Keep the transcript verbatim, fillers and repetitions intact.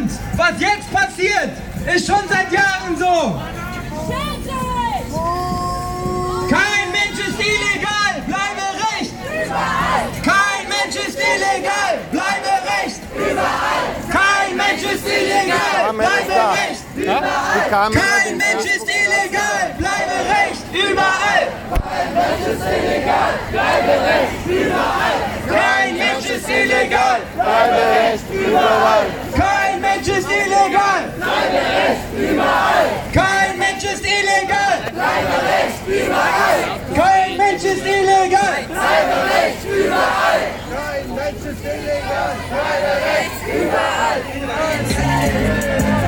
Und was jetzt passiert, ist schon seit Jahren so. Kein Mensch ist illegal, bleibe Recht. Überall. Kein Mensch ist illegal, bleibe Recht. Überall. Kein Mensch ist illegal, bleibe Recht. Überall. Kein Mensch ist illegal, bleibe Recht. Überall. Kein Mensch ist illegal, bleibe Recht. Überall. Kein Mensch ist illegal, bleibe Recht. Überall. Kein Mensch ist illegal, bleibe Recht. Überall. Kein Mensch ist illegal.